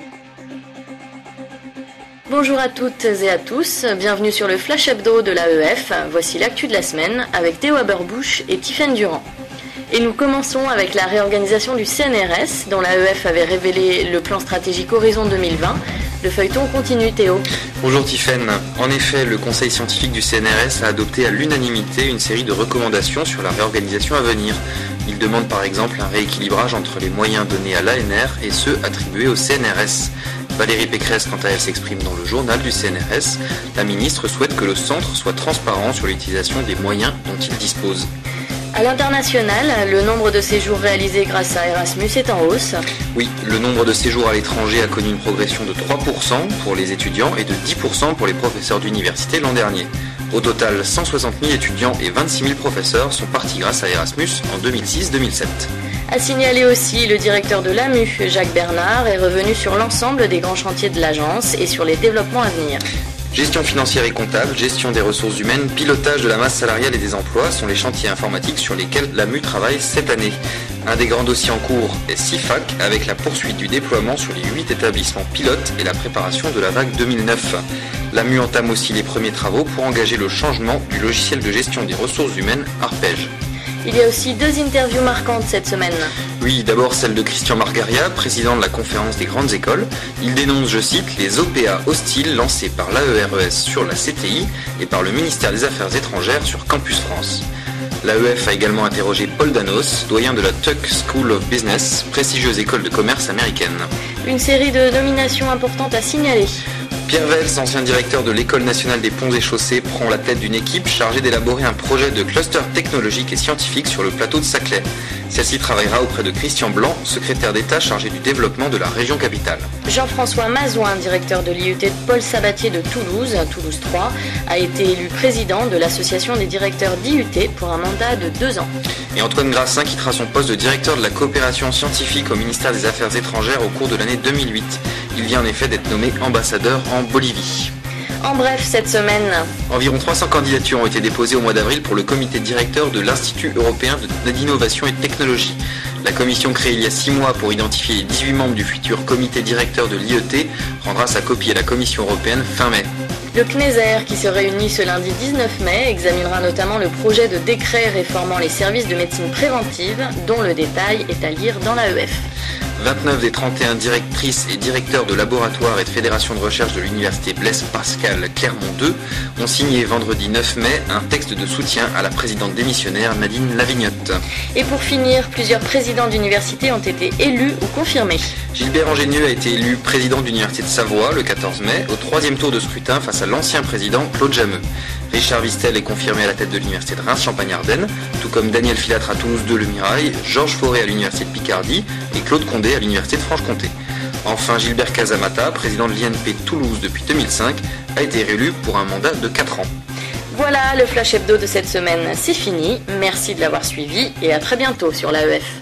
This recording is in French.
Bonjour à toutes et à tous, bienvenue sur le Flash Hebdo de l'AEF. Voici l'actu de la semaine avec Théo Haberbusch et Tiffaine Durand. Et nous commençons avec la réorganisation du CNRS, dont l'AEF avait révélé le plan stratégique Horizon 2020. Le feuilleton continue, Théo. Bonjour Tiffaine. En effet, le conseil scientifique du CNRS a adopté à l'unanimité une série de recommandations sur la réorganisation à venir. Il demande par exemple un rééquilibrage entre les moyens donnés à l'ANR et ceux attribués au CNRS. Valérie Pécresse, quant à elle, s'exprime dans le journal du CNRS. La ministre souhaite que le centre soit transparent sur l'utilisation des moyens dont il dispose. À l'international, le nombre de séjours réalisés grâce à Erasmus est en hausse. Oui, le nombre de séjours à l'étranger a connu une progression de 3% pour les étudiants et de 10% pour les professeurs d'université l'an dernier. Au total, 160 000 étudiants et 26 000 professeurs sont partis grâce à Erasmus en 2006-2007. A signaler aussi, le directeur de l'AMU, Jacques Bernard, est revenu sur l'ensemble des grands chantiers de l'agence et sur les développements à venir. Gestion financière et comptable, gestion des ressources humaines, pilotage de la masse salariale et des emplois sont les chantiers informatiques sur lesquels l'AMU travaille cette année. Un des grands dossiers en cours est CIFAC, avec la poursuite du déploiement sur les 8 établissements pilotes et la préparation de la vague 2009. L'AMU entame aussi les premiers travaux pour engager le changement du logiciel de gestion des ressources humaines Arpège. Il y a aussi 2 interviews marquantes cette semaine. Oui, d'abord celle de Christian Margaria, président de la conférence des grandes écoles. Il dénonce, je cite, les OPA hostiles lancés par l'AERES sur la CTI et par le ministère des Affaires étrangères sur Campus France. L'AEF a également interrogé Paul Danos, doyen de la Tuck School of Business, prestigieuse école de commerce américaine. Une série de nominations importantes à signaler. Pierre Vels, ancien directeur de l'École nationale des ponts et chaussées, prend la tête d'une équipe chargée d'élaborer un projet de cluster technologique et scientifique sur le plateau de Saclay. Celle-ci travaillera auprès de Christian Blanc, secrétaire d'État chargé du développement de la région capitale. Jean-François Mazouin, directeur de l'IUT de Paul Sabatier de Toulouse, Toulouse 3, a été élu président de l'association des directeurs d'IUT pour un mandat de 2 ans. Et Antoine Grassin quittera son poste de directeur de la coopération scientifique au ministère des Affaires étrangères au cours de l'année 2008. Il vient en effet d'être nommé ambassadeur en Bolivie. En bref, cette semaine, environ 300 candidatures ont été déposées au mois d'avril pour le comité directeur de l'Institut européen d'innovation et de technologie. La commission créée il y a 6 mois pour identifier les 18 membres du futur comité directeur de l'IET rendra sa copie à la Commission européenne fin mai. Le CNESER, qui se réunit ce lundi 19 mai, examinera notamment le projet de décret réformant les services de médecine préventive, dont le détail est à lire dans l'AEF. 29 des 31 directrices et directeurs de laboratoires et de fédérations de recherche de l'université Blaise Pascal Clermont 2 ont signé vendredi 9 mai un texte de soutien à la présidente démissionnaire Nadine Lavignotte. Et pour finir, plusieurs présidents d'universités ont été élus ou confirmés. Gilbert Angénieux a été élu président de l'université de Savoie le 14 mai au 3e tour de scrutin face à l'ancien président Claude Jameux. Richard Vistel est confirmé à la tête de l'université de Reims-Champagne-Ardenne, tout comme Daniel Filatre à Toulouse 2 Le Mirail, Georges Fauré à l'université de Picardie et Claude Condé à l'université de Franche-Comté. Enfin, Gilbert Casamata, président de l'INP Toulouse depuis 2005, a été réélu pour un mandat de 4 ans. Voilà, le Flash Hebdo de cette semaine, c'est fini. Merci de l'avoir suivi et à très bientôt sur l'AEF.